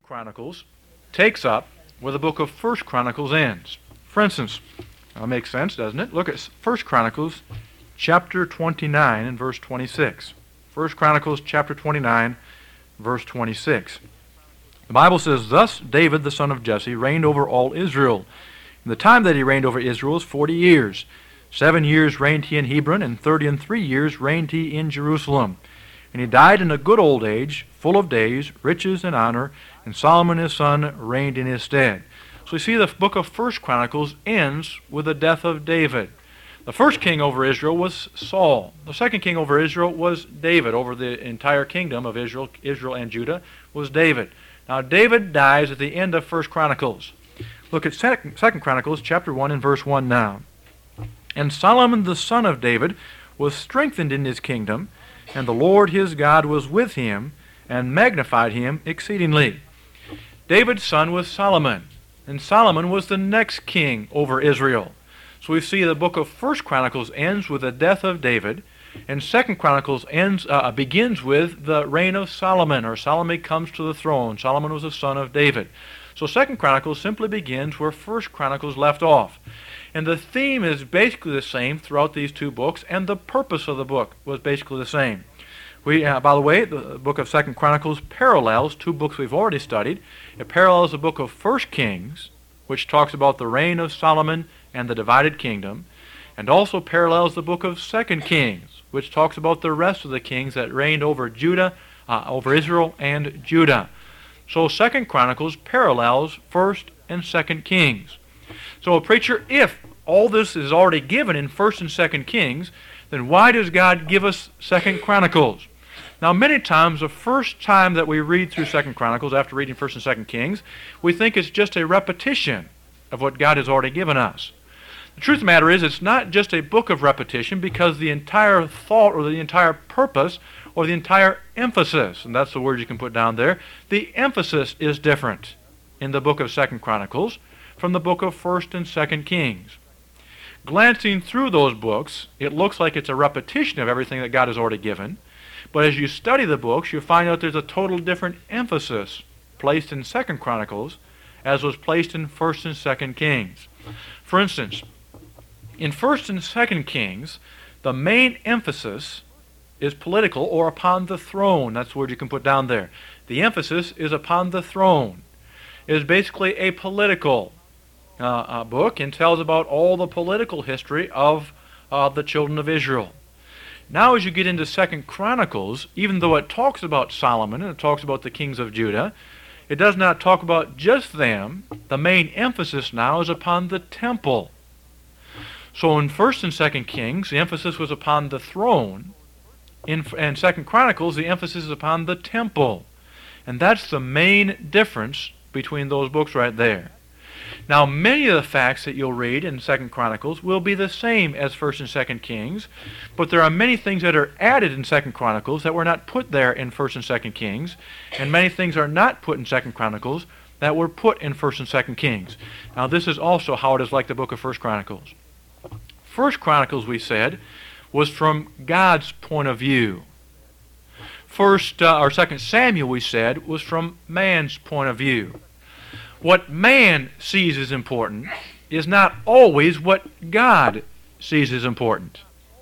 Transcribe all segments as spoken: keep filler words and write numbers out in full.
Chronicles takes up where the book of First Chronicles ends. For instance, that makes sense, doesn't it? Look at First Chronicles chapter twenty-nine and verse twenty-six. First Chronicles chapter twenty-nine, verse twenty-six. The Bible says, "Thus David the son of Jesse reigned over all Israel. In the time that he reigned over Israel was forty years. Seven years reigned he in Hebron, and thirty and three years reigned he in Jerusalem. And he died in a good old age, full of days, riches, and honor, and Solomon his son reigned in his stead." So we see the book of First Chronicles ends with the death of David. The first king over Israel was Saul. The second king over Israel was David. Over the entire kingdom of Israel, Israel and Judah was David. Now David dies at the end of First Chronicles. Look at Second Chronicles chapter one and verse one now. "And Solomon the son of David was strengthened in his kingdom, and the Lord his God was with him, and magnified him exceedingly." David's son was Solomon, and Solomon was the next king over Israel. So we see the book of First Chronicles ends with the death of David, and Second Chronicles ends uh, begins with the reign of Solomon, or Solomon comes to the throne. Solomon was the son of David. So Second Chronicles simply begins where First Chronicles left off. And the theme is basically the same throughout these two books, and the purpose of the book was basically the same. We, uh, by the way, the book of Second Chronicles parallels two books we've already studied. It parallels the book of First Kings, which talks about the reign of Solomon and the divided kingdom, and also parallels the book of Second Kings, which talks about the rest of the kings that reigned over Judah, uh, over Israel and Judah. So Second Chronicles parallels First and Second Kings. So a preacher, if all this is already given in First and Second Kings, then why does God give us Second Chronicles? Now, many times, the first time that we read through Second Chronicles after reading First and Second Kings, we think it's just a repetition of what God has already given us. The truth of the matter is, it's not just a book of repetition, because the entire thought or the entire purpose or the entire emphasis, and that's the word you can put down there, the emphasis is different in the book of Second Chronicles from the book of First and Second Kings. Glancing through those books, it looks like it's a repetition of everything that God has already given. But as you study the books, you find out there's a total different emphasis placed in Second Chronicles as was placed in First and Second Kings. For instance, in First and Second Kings, the main emphasis is political, or upon the throne. That's the word you can put down there. The emphasis is upon the throne. It is basically a political uh, uh, book, and tells about all the political history of uh, the children of Israel. Now as you get into Second Chronicles, even though it talks about Solomon and it talks about the kings of Judah, it does not talk about just them. The main emphasis now is upon the temple. So in First and Second Kings, the emphasis was upon the throne. In, in Second Chronicles, the emphasis is upon the temple. And that's the main difference between those books right there. Now, many of the facts that you'll read in Second Chronicles will be the same as First and Second Kings, but there are many things that are added in Second Chronicles that were not put there in First and Second Kings, and many things are not put in Second Chronicles that were put in First and Second Kings. Now, this is also how it is like the book of First Chronicles. First Chronicles, we said, was from God's point of view. First uh, or Second Samuel, we said, was from man's point of view. What man sees as important is not always what God sees as important.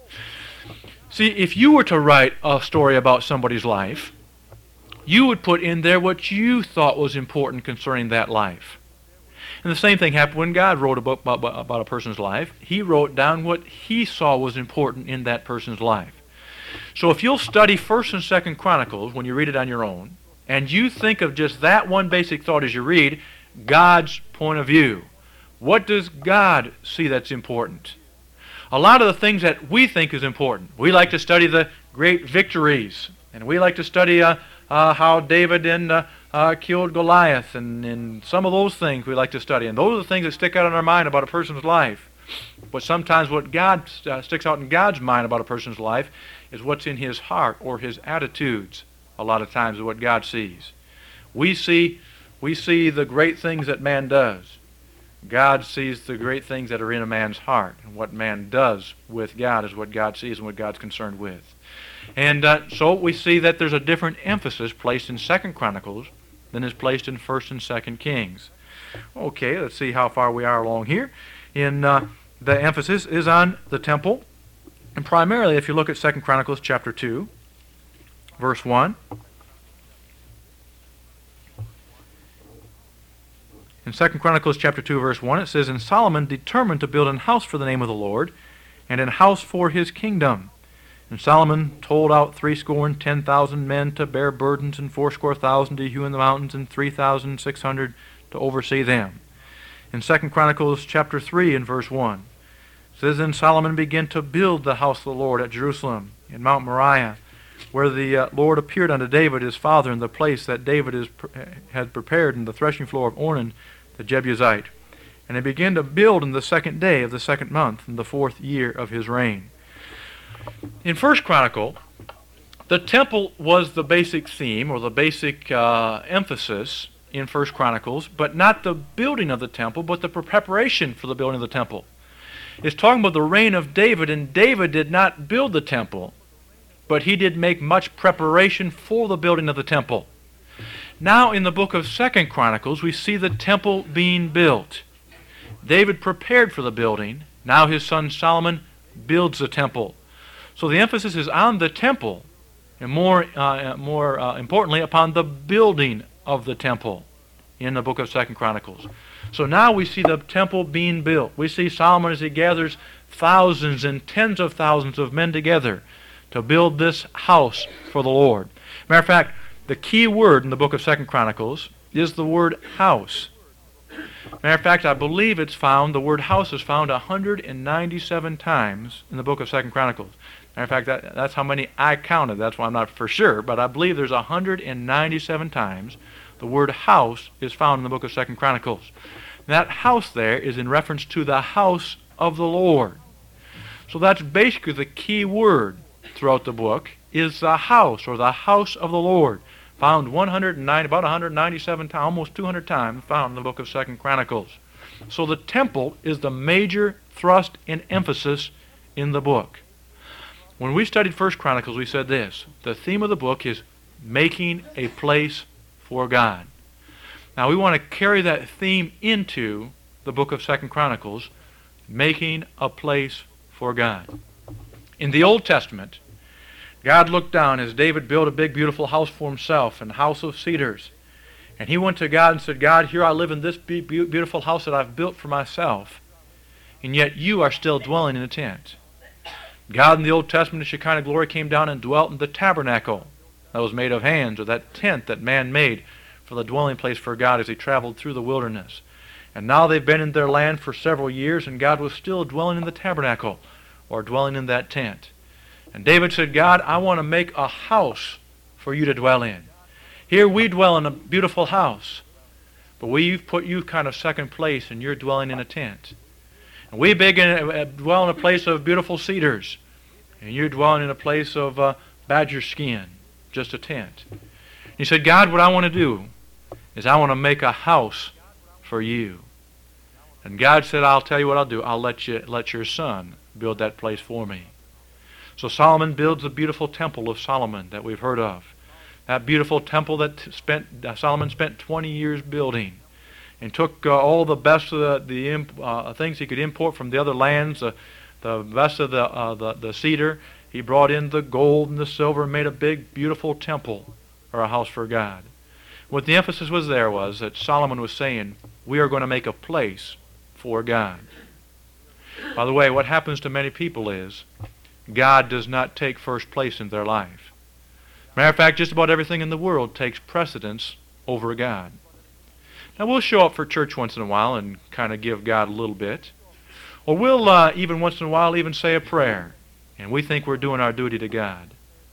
See, if you were to write a story about somebody's life, you would put in there what you thought was important concerning that life. And the same thing happened when God wrote a book about, about a person's life. He wrote down what he saw was important in that person's life. So if you'll study First and Second Chronicles when you read it on your own, and you think of just that one basic thought as you read, God's point of view. What does God see that's important? A lot of the things that we think is important. We like to study the great victories, and we like to study uh, uh, how David and, uh, uh, killed Goliath, and, and some of those things we like to study. And those are the things that stick out in our mind about a person's life. But sometimes what God uh, sticks out in God's mind about a person's life is what's in his heart or his attitudes. A lot of times is what God sees. We see We see the great things that man does. God sees the great things that are in a man's heart. And what man does with God is what God sees and what God's concerned with. And uh, so we see that there's a different emphasis placed in Second Chronicles than is placed in First and Second Kings. Okay, let's see how far we are along here. In uh, the emphasis is on the temple, and primarily, if you look at Second Chronicles chapter two, verse one. In Second Chronicles chapter two, verse one, it says, "And Solomon determined to build an house for the name of the Lord, and an house for his kingdom. And Solomon told out threescore and ten thousand men to bear burdens, and fourscore thousand to hew in the mountains, and three thousand six hundred to oversee them." In Second Chronicles chapter three and verse one, it says, "Then Solomon began to build the house of the Lord at Jerusalem, in Mount Moriah, where the uh, Lord appeared unto David his father, in the place that David is, had prepared in the threshing floor of Ornan the Jebusite. And he began to build in the second day of the second month, in the fourth year of his reign." In First Chronicle, the temple was the basic theme, or the basic uh, emphasis in First Chronicles, but not the building of the temple, but the preparation for the building of the temple. It's talking about the reign of David, and David did not build the temple, but he did make much preparation for the building of the temple. Now in the book of Second Chronicles, we see the temple being built. David prepared for the building. Now his son Solomon builds the temple. So the emphasis is on the temple, and more, uh, more uh, importantly, upon the building of the temple in the book of Second Chronicles. So now we see the temple being built. We see Solomon as he gathers thousands and tens of thousands of men together to build this house for the Lord. Matter of fact, the key word in the book of Second Chronicles is the word house. Matter of fact, I believe it's found, the word house is found one hundred ninety-seven times in the book of Second Chronicles. Matter of fact, that, that's how many I counted. That's why I'm not for sure, but I believe there's one hundred ninety-seven times the word house is found in the book of Second Chronicles. That house there is in reference to the house of the Lord. So that's basically the key word throughout the book, is the house, or the house of the Lord. Found one hundred nine, about one hundred ninety-seven times, almost two hundred times, found in the book of Second Chronicles. So the temple is the major thrust and emphasis in the book. When we studied First Chronicles, we said this: the theme of the book is making a place for God. Now we want to carry that theme into the book of Second Chronicles, making a place for God. In the Old Testament, God looked down as David built a big, beautiful house for himself, and house of cedars. And he went to God and said, "God, here I live in this be- beautiful house that I've built for myself, and yet you are still dwelling in a tent." God in the Old Testament, the Shekinah glory, came down and dwelt in the tabernacle that was made of hands, or that tent that man made for the dwelling place for God as he traveled through the wilderness. And now they've been in their land for several years, and God was still dwelling in the tabernacle, or dwelling in that tent. And David said, "God, I want to make a house for you to dwell in. Here we dwell in a beautiful house, but we've put you kind of second place, and you're dwelling in a tent. And we big in, uh, dwell in a place of beautiful cedars, and you're dwelling in a place of uh, badger skin, just a tent." He said, "God, what I want to do is I want to make a house for you." And God said, "I'll tell you what I'll do. I'll let you let your son build that place for me." So Solomon builds the beautiful temple of Solomon that we've heard of. That beautiful temple that spent uh, Solomon spent twenty years building, and took uh, all the best of the, the imp, uh, things he could import from the other lands, uh, the best of the, uh, the the cedar. He brought in the gold and the silver and made a big, beautiful temple, or a house for God. What the emphasis was there was that Solomon was saying, we are going to make a place for God. By the way, what happens to many people is God does not take first place in their life. Matter of fact, just about everything in the world takes precedence over God. Now we'll show up for church once in a while and kind of give God a little bit. Or we'll uh, even once in a while even say a prayer, and we think we're doing our duty to God.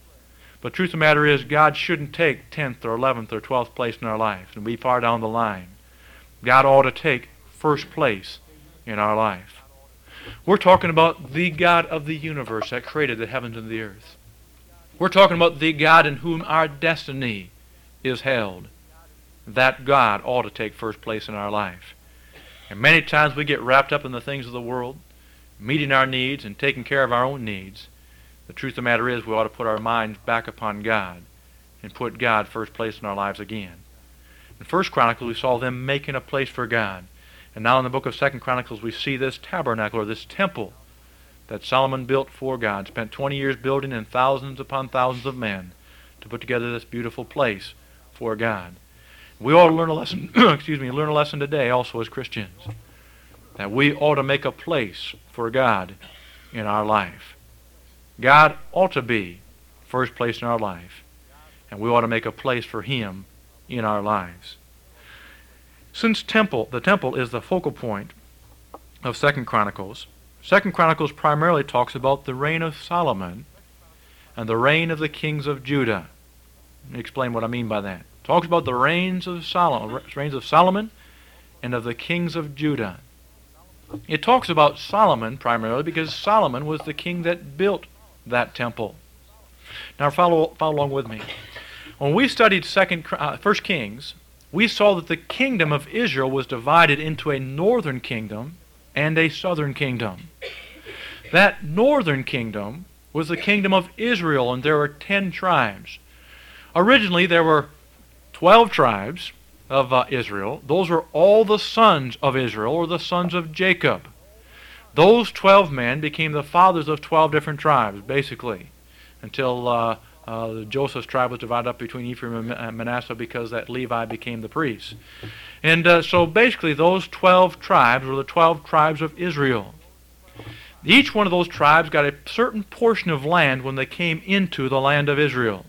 But truth of the matter is, God shouldn't take tenth or eleventh or twelfth place in our life and be far down the line. God ought to take first place in our life. We're talking about the God of the universe that created the heavens and the earth. We're talking about the God in whom our destiny is held. That God ought to take first place in our life. And many times we get wrapped up in the things of the world, meeting our needs and taking care of our own needs. The truth of the matter is, we ought to put our minds back upon God and put God first place in our lives again. In First Chronicles, we saw them making a place for God. And now in the book of Second Chronicles, we see this tabernacle, or this temple, that Solomon built for God. Spent twenty years building, and thousands upon thousands of men to put together this beautiful place for God. We ought to learn a lesson, excuse me, learn a lesson today also as Christians, that we ought to make a place for God in our life. God ought to be first place in our life, and we ought to make a place for Him in our lives. Since temple, the temple is the focal point of Second Chronicles, Second Chronicles primarily talks about the reign of Solomon and the reign of the kings of Judah. Let me explain what I mean by that. It talks about the reigns of Solomon, reigns of Solomon and of the kings of Judah. It talks about Solomon primarily because Solomon was the king that built that temple. Now follow, follow along with me. When we studied Second, uh, First Kings, we saw that the kingdom of Israel was divided into a northern kingdom and a southern kingdom. That northern kingdom was the kingdom of Israel, and there were ten tribes. Originally, there were twelve tribes of uh, Israel. Those were all the sons of Israel, or the sons of Jacob. Those twelve men became the fathers of twelve different tribes, basically, until uh, uh, Joseph's tribe was divided up between Ephraim and Manasseh because that Levi became the priest. And uh, so basically those twelve tribes were the twelve tribes of Israel. Each one of those tribes got a certain portion of land when they came into the land of Israel.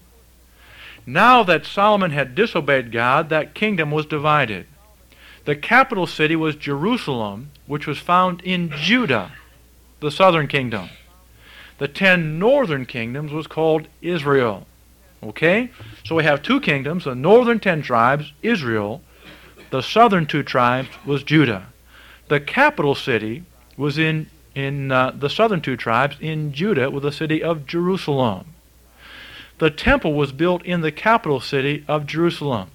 Now that Solomon had disobeyed God, that kingdom was divided. The capital city was Jerusalem, which was found in Judah, the southern kingdom. The ten northern kingdoms was called Israel. Okay? So we have two kingdoms, the northern ten tribes, Israel. The southern two tribes was Judah. The capital city was in, in uh, the southern two tribes in Judah, with the city of Jerusalem. The temple was built in the capital city of Jerusalem.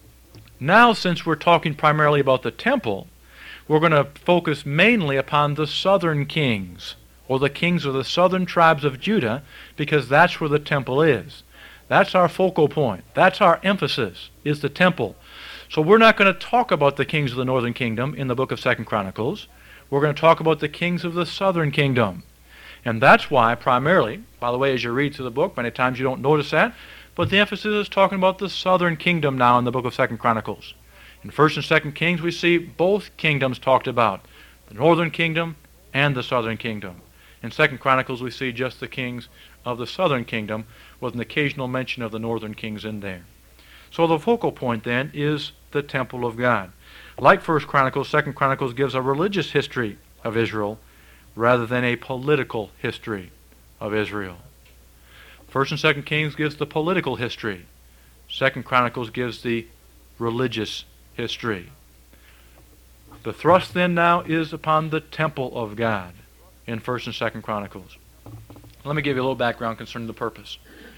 Now, since we're talking primarily about the temple, we're going to focus mainly upon the southern kings, or the kings of the southern tribes of Judah, because that's where the temple is. That's our focal point. That's our emphasis, is the temple. So we're not going to talk about the kings of the northern kingdom in the book of Second Chronicles. We're going to talk about the kings of the southern kingdom. And that's why, primarily, by the way, as you read through the book, many times you don't notice that, but the emphasis is talking about the southern kingdom now in the book of Second Chronicles. In First and Second Kings, we see both kingdoms talked about, the northern kingdom and the southern kingdom. In Second Chronicles, we see just the kings of the southern kingdom, with an occasional mention of the northern kings in there. So the focal point, then, is the temple of God. Like First Chronicles, Second Chronicles gives a religious history of Israel rather than a political history of Israel. First and Second Kings gives the political history. Second Chronicles gives the religious history. The thrust then now is upon the temple of God in First and Second Chronicles. Let me give you a little background concerning the purpose.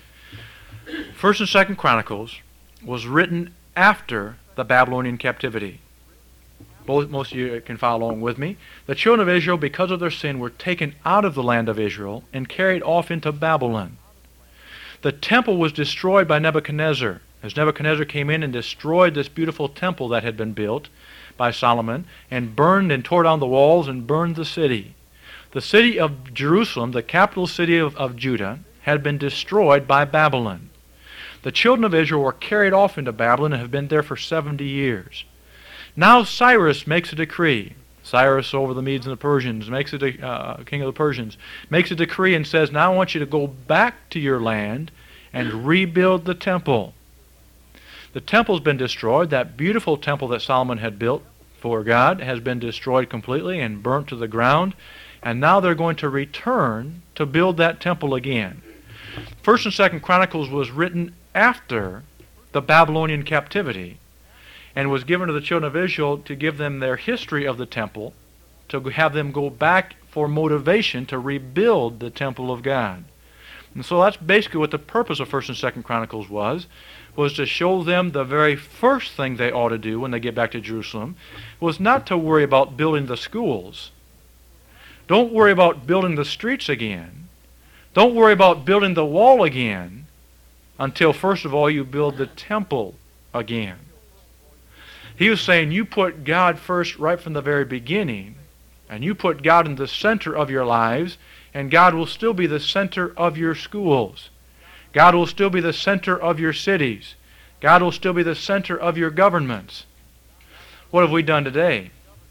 First and Second Chronicles was written after the Babylonian captivity. Both, most of you can follow along with me. The children of Israel, because of their sin, were taken out of the land of Israel and carried off into Babylon. The temple was destroyed by Nebuchadnezzar, as Nebuchadnezzar came in and destroyed this beautiful temple that had been built by Solomon, and burned and tore down the walls and burned the city. The city of Jerusalem, the capital city of, of Judah, had been destroyed by Babylon. The children of Israel were carried off into Babylon and have been there for seventy years. Now Cyrus makes a decree. Cyrus over the Medes and the Persians, makes a de- uh, king of the Persians, makes a decree and says, now I want you to go back to your land and rebuild the temple. The temple's been destroyed. That beautiful temple that Solomon had built for God has been destroyed completely and burnt to the ground. And now they're going to return to build that temple again. First and Second Chronicles was written after the Babylonian captivity, and was given to the children of Israel to give them their history of the temple, to have them go back for motivation to rebuild the temple of God. And so that's basically what the purpose of First and Second Chronicles was, was to show them the very first thing they ought to do when they get back to Jerusalem, was not to worry about building the schools. Don't worry about building the streets again. Don't worry about building the wall again until, first of all, you build the temple again. He was saying you put God first right from the very beginning, and you put God in the center of your lives, and God will still be the center of your schools. God will still be the center of your cities. God will still be the center of your governments. What have we done today?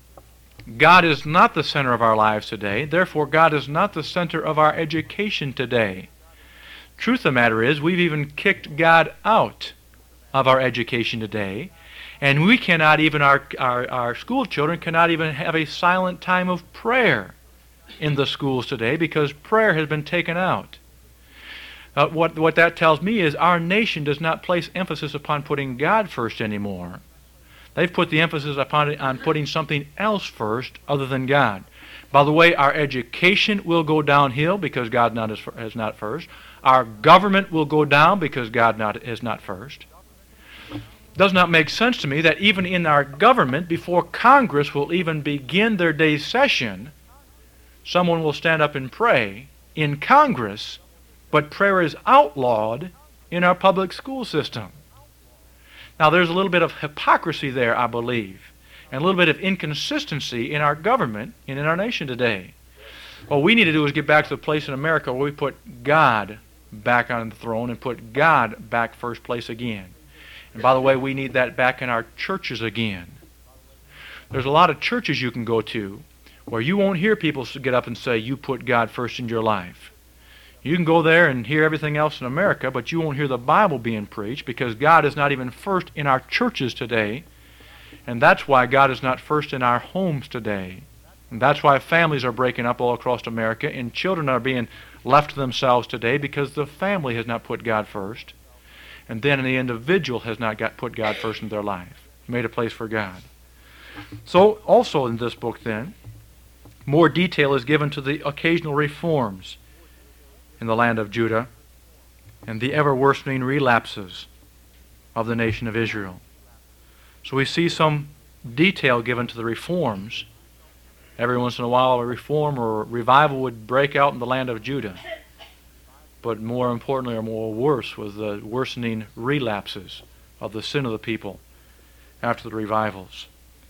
God is not the center of our lives today. Therefore, God is not the center of our education today. Truth of the matter is, we've even kicked God out of our education today, and we cannot even, our, our, our school children cannot even have a silent time of prayer in the schools today because prayer has been taken out. Uh, what, what that tells me is our nation does not place emphasis upon putting God first anymore. They've put the emphasis upon on putting something else first other than God. By the way, our education will go downhill because God not is, is not first. Our government will go down because God not, is not first. Does not make sense to me that even in our government, before Congress will even begin their day's session, someone will stand up and pray in Congress, but prayer is outlawed in our public school system. Now, there's a little bit of hypocrisy there, I believe, and a little bit of inconsistency in our government and in our nation today. What we need to do is get back to the place in America where we put God back on the throne and put God back first place again. And by the way, we need that back in our churches again. There's a lot of churches you can go to where you won't hear people get up and say, you put God first in your life. You can go there and hear everything else in America, but you won't hear the Bible being preached because God is not even first in our churches today. And that's why God is not first in our homes today. And that's why families are breaking up all across America and children are being left to themselves today because the family has not put God first. And then the individual has not got put God first in their life, made a place for God. So also in this book then, more detail is given to the occasional reforms in the land of Judah and the ever-worsening relapses of the nation of Israel. So we see some detail given to the reforms. Every once in a while a reform or revival would break out in the land of Judah. But more importantly or more worse was the worsening relapses of the sin of the people after the revivals.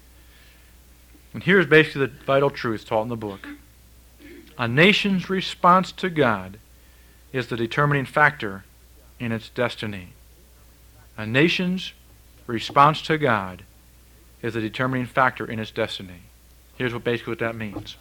And here's basically the vital truth taught in the book. A nation's response to God is the determining factor in its destiny. A nation's response to God is the determining factor in its destiny. Here's what basically what that means.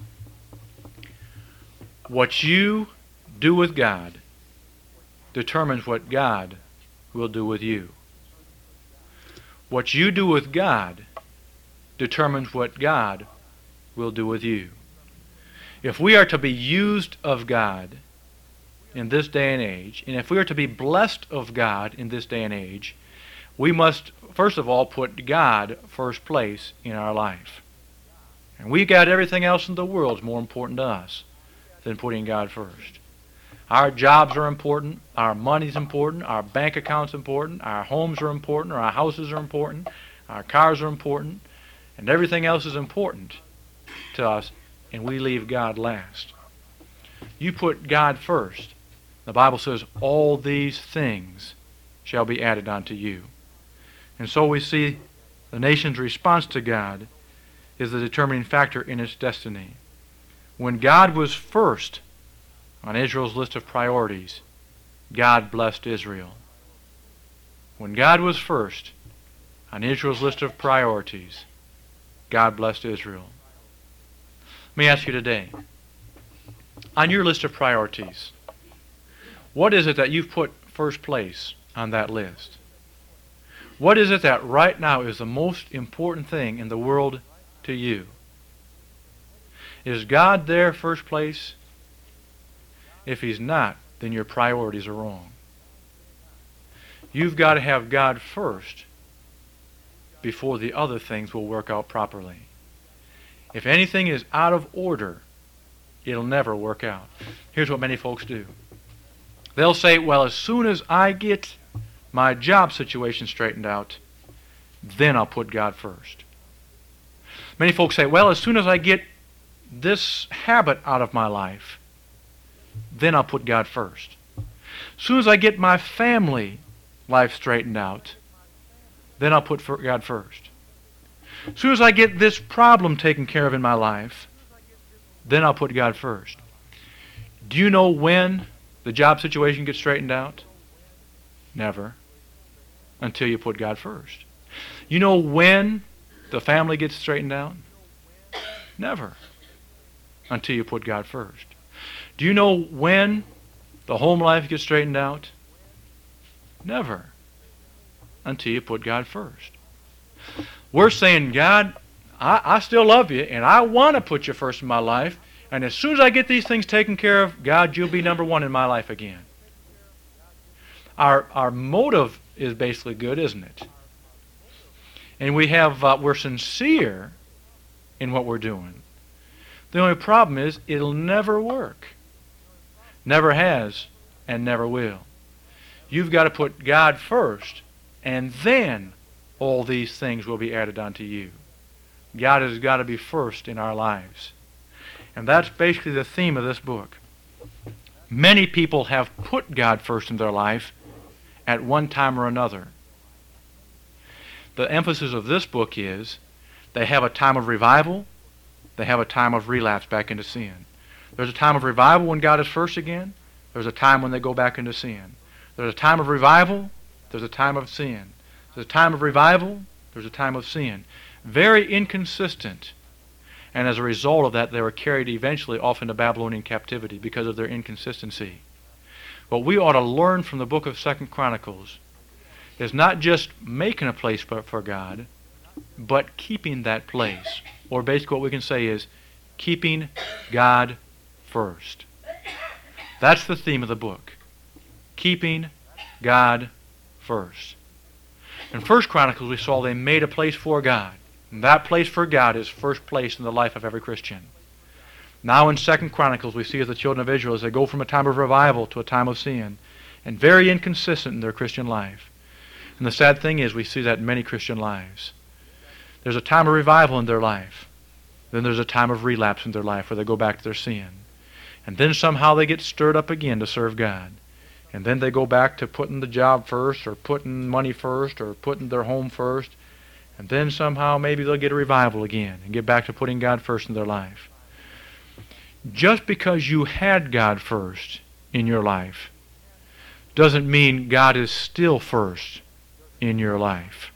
What you do with God determines what God will do with you. What you do with God determines what God will do with you. If we are to be used of God in this day and age, and if we are to be blessed of God in this day and age, we must, first of all, put God first place in our life. And we got everything else in the world is more important to us than putting God first. Our jobs are important, our money's important, our bank account's important, our homes are important, our houses are important, our cars are important, and everything else is important to us, and we leave God last. You put God first. The Bible says, all these things shall be added unto you. And so we see the nation's response to God is the determining factor in its destiny. When God was first on Israel's list of priorities, God blessed Israel. When God was first on Israel's list of priorities, God blessed Israel. Let me ask you today, on your list of priorities, what is it that you've put first place on that list? What is it that right now is the most important thing in the world to you? Is God there first place? If He's not, then your priorities are wrong. You've got to have God first before the other things will work out properly. If anything is out of order, it'll never work out. Here's what many folks do. They'll say, well, as soon as I get my job situation straightened out, then I'll put God first. Many folks say, well, as soon as I get this habit out of my life, then I'll put God first. As soon as I get my family life straightened out, then I'll put God first. As soon as I get this problem taken care of in my life, then I'll put God first. Do you know when the job situation gets straightened out? Never. Until you put God first. You know when the family gets straightened out? Never. Until you put God first. Do you know when the home life gets straightened out? Never. Until you put God first. We're saying, God, I, I still love you, and I want to put you first in my life, and as soon as I get these things taken care of, God, you'll be number one in my life again. Our our motive is basically good, isn't it? And we have uh, we're sincere in what we're doing. The only problem is it'll never work. Never has and never will. You've got to put God first, and then all these things will be added unto you. God has got to be first in our lives. And that's basically the theme of this book. Many people have put God first in their life at one time or another. The emphasis of this book is they have a time of revival, they have a time of relapse back into sin. There's a time of revival when God is first again. There's a time when they go back into sin. There's a time of revival. There's a time of sin. There's a time of revival. There's a time of sin. Very inconsistent. And as a result of that, they were carried eventually off into Babylonian captivity because of their inconsistency. What we ought to learn from the book of Second Chronicles is not just making a place for, for God, but keeping that place. Or basically what we can say is keeping God first. That's the theme of the book. Keeping God first. In First Chronicles we saw they made a place for God. And that place for God is first place in the life of every Christian. Now in Second Chronicles we see as the children of Israel as they go from a time of revival to a time of sin, and very inconsistent in their Christian life. And the sad thing is we see that in many Christian lives. There's a time of revival in their life. Then there's a time of relapse in their life where they go back to their sin. And then somehow they get stirred up again to serve God. And then they go back to putting the job first, or putting money first, or putting their home first. And then somehow maybe they'll get a revival again and get back to putting God first in their life. Just because you had God first in your life doesn't mean God is still first in your life.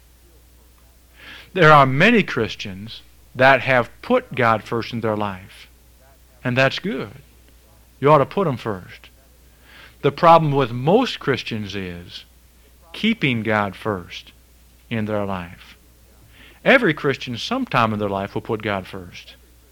There are many Christians that have put God first in their life, and that's good. You ought to put Him first. The problem with most Christians is keeping God first in their life. Every Christian sometime in their life will put God first.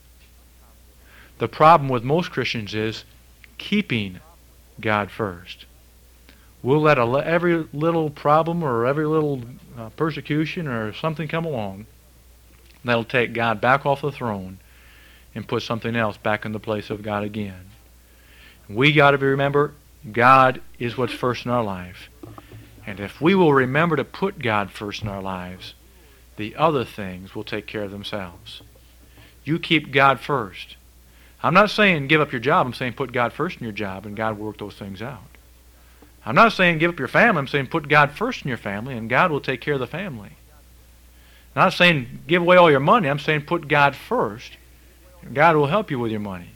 The problem with most Christians is keeping God first. We'll let a, every little problem or every little uh, persecution or something come along that'll take God back off the throne and put something else back in the place of God again. We got to remember God is what's first in our life. And if we will remember to put God first in our lives, the other things will take care of themselves. You keep God first. I'm not saying give up your job. I'm saying put God first in your job, and God will work those things out. I'm not saying give up your family. I'm saying put God first in your family, and God will take care of the family. I'm not saying give away all your money. I'm saying put God first, and God will help you with your money.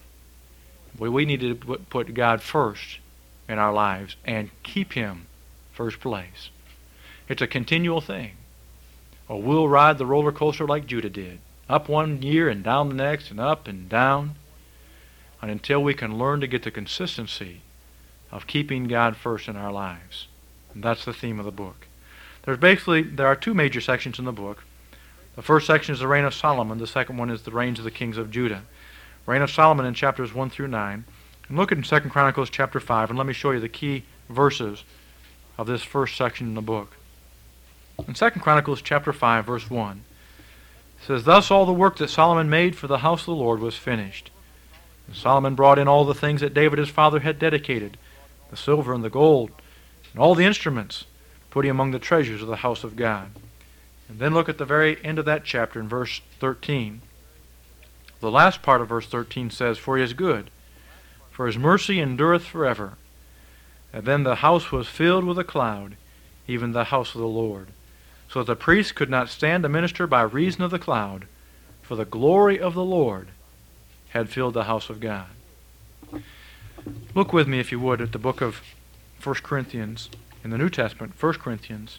But we need to put God first in our lives and keep Him first place. It's a continual thing. Or we'll ride the roller coaster like Judah did. Up one year and down the next and up and down. And until we can learn to get the consistency of keeping God first in our lives. And that's the theme of the book. There's basically, there are two major sections in the book. The first section is the reign of Solomon. The second one is the reigns of the kings of Judah. Reign of Solomon in chapters one through nine. And look at Second Chronicles chapter five, and let me show you the key verses of this first section in the book. In Second Chronicles chapter five, verse one, it says, "Thus all the work that Solomon made for the house of the Lord was finished. And Solomon brought in all the things that David his father had dedicated, the silver and the gold, and all the instruments, putting among the treasures of the house of God." And then look at the very end of that chapter in verse thirteen. The last part of verse thirteen says, "For He is good, for His mercy endureth forever. And then the house was filled with a cloud, even the house of the Lord. so that the priest could not stand to minister by reason of the cloud, for the glory of the Lord had filled the house of God. Look with me, if you would, at the book of First Corinthians in the New Testament, First Corinthians.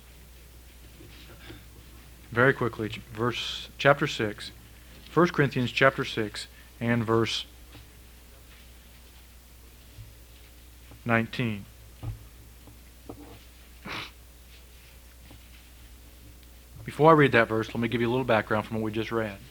Very quickly, verse chapter six. First Corinthians chapter six and verse nineteen. Before I read that verse, let me give you a little background from what we just read.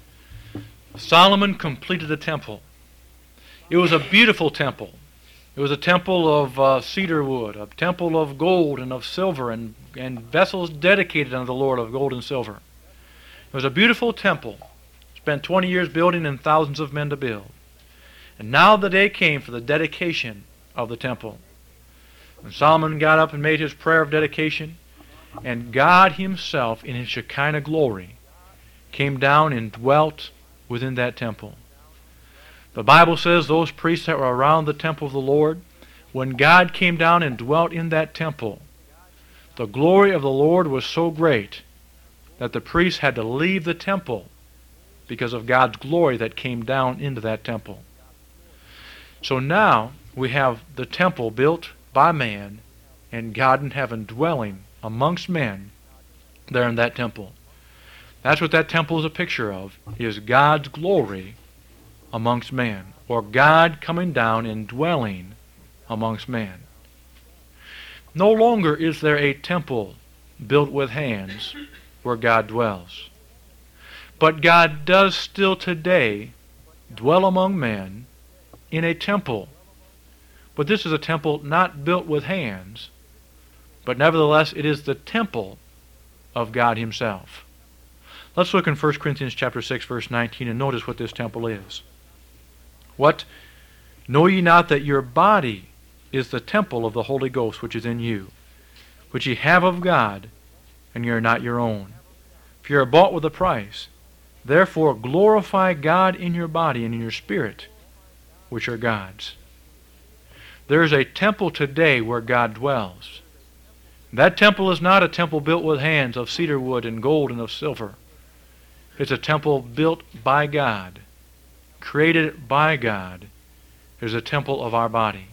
Solomon completed the temple. It was a beautiful temple. It was a temple of uh, cedar wood, a temple of gold and of silver, and, and vessels dedicated unto the Lord of gold and silver. It was a beautiful temple. Spent twenty years building and thousands of men to build. And now the day came for the dedication of the temple. And Solomon got up and made his prayer of dedication, and God himself in his Shekinah glory came down and dwelt within that temple. The Bible says those priests that were around the temple of the Lord, when God came down and dwelt in that temple, the glory of the Lord was so great that the priests had to leave the temple because of God's glory that came down into that temple. So now we have the temple built by man and God in heaven dwelling amongst men there in that temple. That's what that temple is a picture of, is God's glory amongst men, or God coming down and dwelling amongst men. No longer is there a temple built with hands where God dwells. But God does still today dwell among men in a temple. But this is a temple not built with hands, but nevertheless it is the temple of God himself. Let's look in First Corinthians chapter six, verse nineteen, and notice what this temple is. What? Know ye not that your body is the temple of the Holy Ghost which is in you, which ye have of God, and ye are not your own? For ye are bought with a price. Therefore glorify God in your body and in your spirit, which are God's. There is a temple today where God dwells. That temple is not a temple built with hands of cedar wood and gold and of silver. It's a temple built by God, created by God. It's a temple of our body.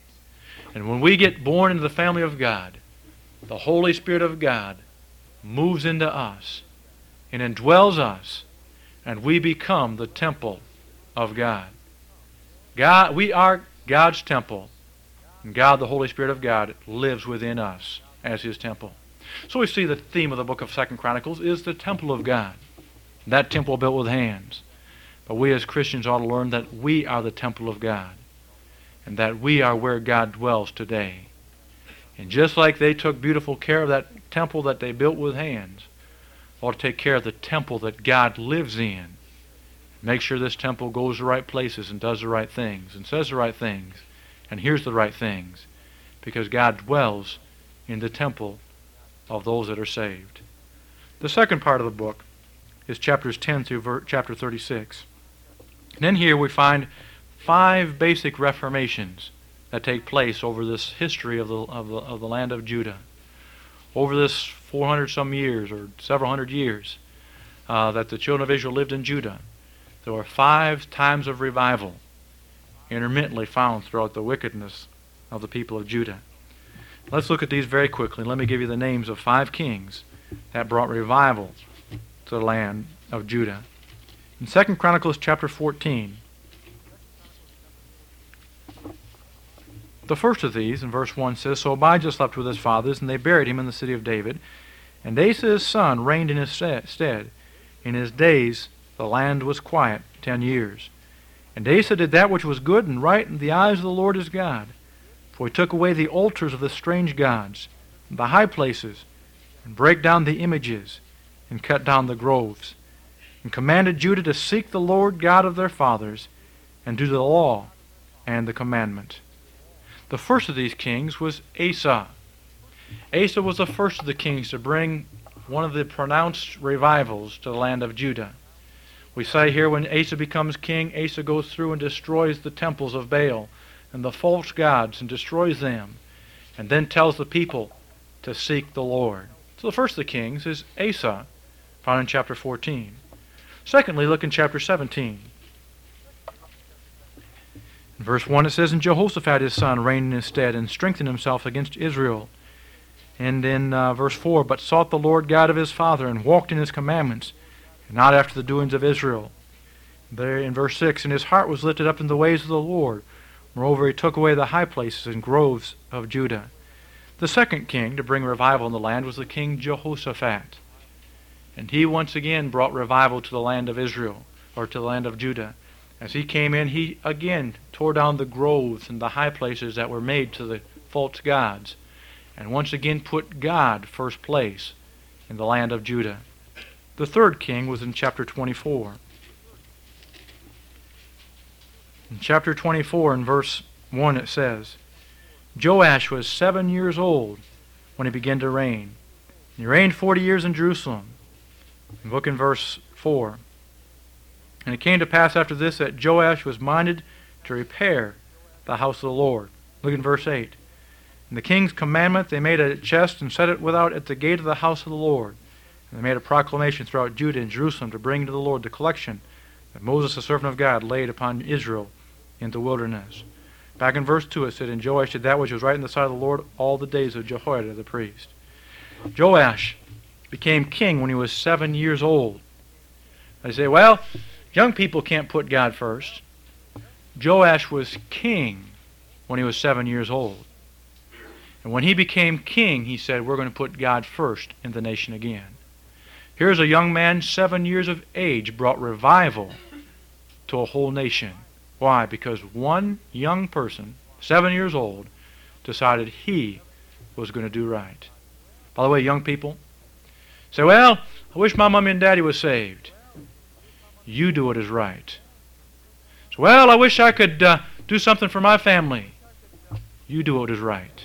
And when we get born into the family of God, the Holy Spirit of God moves into us and indwells us, and we become the temple of God. God, we are God's temple, and God, the Holy Spirit of God, lives within us as his temple. So we see the theme of the book of Second Chronicles is the temple of God, that temple built with hands. But we as Christians ought to learn that we are the temple of God, and that we are where God dwells today. And just like they took beautiful care of that temple that they built with hands, ought to take care of the temple that God lives in. Make sure this temple goes the right places and does the right things and says the right things and hears the right things, because God dwells in the temple of those that are saved. The second part of the book is chapters ten through ver- chapter thirty-six. And in here we find five basic reformations that take place over this history of the, of the, of the land of Judah. Over this four hundred some years, or several hundred years, uh, that the children of Israel lived in Judah, there were five times of revival intermittently found throughout the wickedness of the people of Judah. Let's look at these very quickly. Let me give you the names of five kings that brought revival to the land of Judah. In Second Chronicles chapter fourteen, the first of these, in verse one, says, So Abijah slept with his fathers, and they buried him in the city of David. And Asa his son reigned in his stead. In his days the land was quiet ten years. And Asa did that which was good and right in the eyes of the Lord his God. For he took away the altars of the strange gods, and the high places, and brake down the images, and cut down the groves, and commanded Judah to seek the Lord God of their fathers, and do the law and the commandment. The first of these kings was Asa. Asa was the first of the kings to bring one of the pronounced revivals to the land of Judah. We say here when Asa becomes king, Asa goes through and destroys the temples of Baal and the false gods and destroys them, and then tells the people to seek the Lord, So the first of the kings is Asa, found in chapter fourteen. Secondly, look in chapter seventeen. In verse one it says, And Jehoshaphat his son reigned in his stead, and strengthened himself against Israel. And in uh, verse four, But sought the Lord God of his father, and walked in his commandments, and not after the doings of Israel. There in verse six, And his heart was lifted up in the ways of the Lord. Moreover, he took away the high places and groves of Judah. The second king to bring revival in the land was the king Jehoshaphat. And he once again brought revival to the land of Israel, or to the land of Judah. As he came in, he again tore down the groves and the high places that were made to the false gods, and once again put God first place in the land of Judah. The third king was in chapter twenty-four. In chapter twenty-four, in verse one, it says, Joash was seven years old when he began to reign. He reigned forty years in Jerusalem. And look in verse four. And it came to pass after this that Joash was minded to repair the house of the Lord. Look in verse eight. In the king's commandment they made a chest and set it without at the gate of the house of the Lord. And they made a proclamation throughout Judah and Jerusalem to bring to the Lord the collection that Moses the servant of God laid upon Israel in the wilderness. Back in verse two it said, And Joash did that which was right in the sight of the Lord all the days of Jehoiada the priest. Joash became king when he was seven years old. I say, well, young people can't put God first. Joash was king when he was seven years old. And when he became king, he said, we're going to put God first in the nation again. Here's a young man, seven years of age, brought revival to a whole nation. Why? Because one young person, seven years old, decided he was going to do right. By the way, young people, say, well, I wish my mommy and daddy was saved. You do what is right. So, well, I wish I could uh, do something for my family. You do what is right.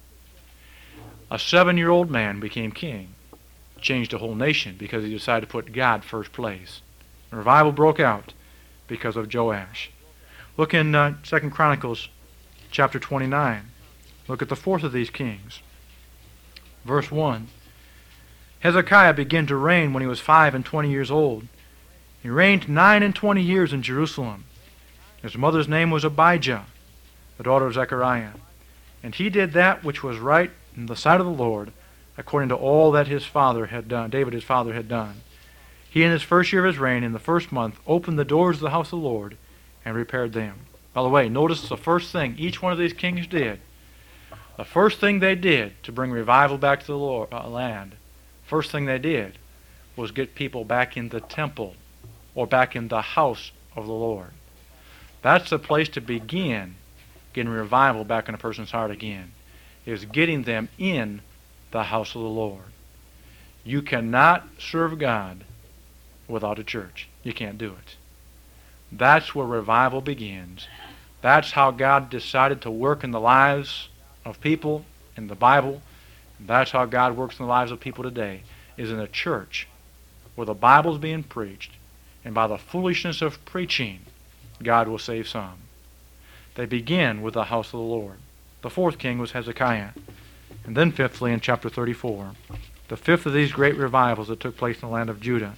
A seven-year-old man became king, changed a whole nation because he decided to put God first place. And revival broke out because of Joash. Look in uh, Second Chronicles chapter twenty-nine. Look at the fourth of these kings. Verse one. Hezekiah began to reign when he was five and twenty years old. He reigned nine and twenty years in Jerusalem. His mother's name was Abijah, the daughter of Zechariah. And he did that which was right in the sight of the Lord, according to all that his father had done, David his father had done. He in his first year of his reign, in the first month, opened the doors of the house of the Lord and repaired them. By the way, notice the first thing each one of these kings did. The first thing they did to bring revival back to the Lord, uh, land, first thing they did was get people back in the temple or back in the house of the Lord. That's the place to begin getting revival back in a person's heart again, is getting them in the house of the Lord. You cannot serve God without a church. You can't do it. That's where revival begins. That's how God decided to work in the lives of people in the Bible. And that's how God works in the lives of people today, is in a church where the Bible is being preached, and by the foolishness of preaching, God will save some. They begin with the house of the Lord. The fourth king was Hezekiah. And then fifthly, in chapter thirty-four, the fifth of these great revivals that took place in the land of Judah.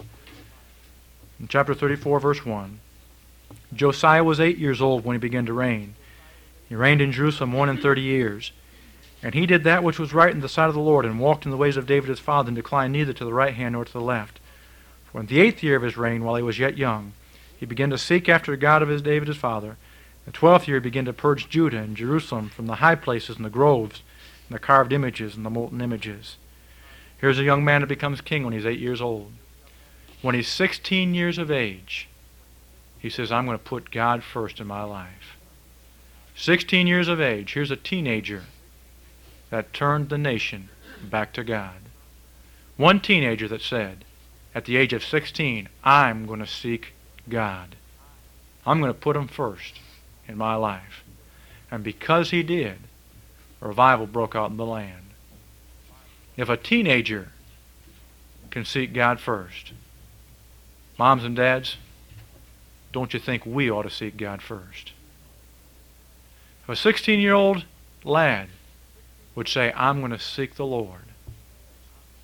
In chapter thirty-four, verse one, Josiah was eight years old when he began to reign. He reigned in Jerusalem one and thirty years. And he did that which was right in the sight of the Lord, and walked in the ways of David his father, and declined neither to the right hand nor to the left. For in the eighth year of his reign, while he was yet young, he began to seek after the God of his David his father. The twelfth year he began to purge Judah and Jerusalem from the high places and the groves, and the carved images and the molten images. Here's a young man that becomes king when he's eight years old. When he's sixteen years of age, he says, I'm going to put God first in my life. sixteen years of age, here's a teenager that turned the nation back to God. One teenager that said, at the age of sixteen, I'm going to seek God. I'm going to put him first in my life. And because he did, revival broke out in the land. If a teenager can seek God first, moms and dads, don't you think we ought to seek God first? If a sixteen-year-old lad would say, I'm going to seek the Lord,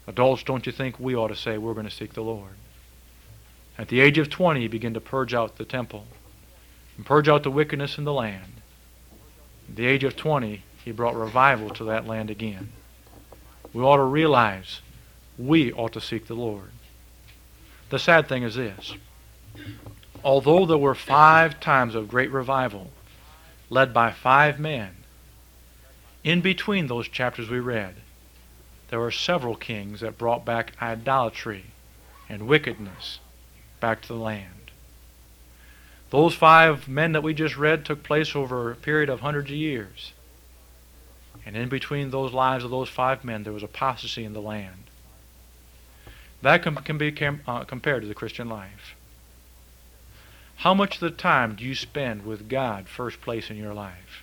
Adults, don't you think we ought to say we're going to seek the Lord? At the age of twenty, he began to purge out the temple and purge out the wickedness in the land. At the age of twenty, he brought revival to that land again. We ought to realize we ought to seek the Lord. The sad thing is this. Although there were five times of great revival led by five men, in between those chapters we read, there were several kings that brought back idolatry and wickedness back to the land. Those five men that we just read took place over a period of hundreds of years. And in between those lives of those five men, there was apostasy in the land. That can, can be com, uh, compared to the Christian life. How much of the time do you spend with God first place in your life?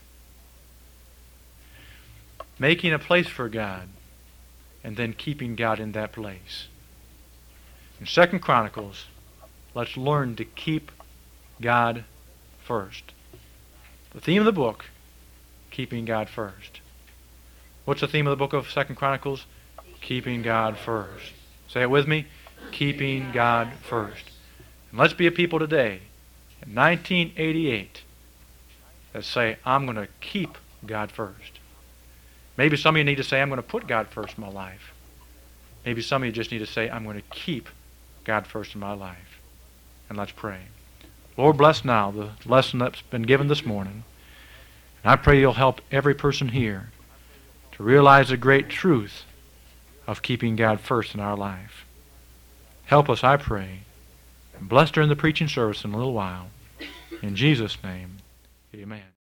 Making a place for God and then keeping God in that place. In Second Chronicles, let's learn to keep God first. The theme of the book, keeping God first. What's the theme of the book of Second Chronicles? Keeping God first. Say it with me. Keeping God first. And let's be a people today, in nineteen eighty-eight, that say, I'm going to keep God first. Maybe some of you need to say, I'm going to put God first in my life. Maybe some of you just need to say, I'm going to keep God first in my life. And let's pray. Lord, bless now the lesson that's been given this morning. And I pray you'll help every person here to realize the great truth of keeping God first in our life. Help us, I pray. And bless during the preaching service in a little while. In Jesus' name, amen.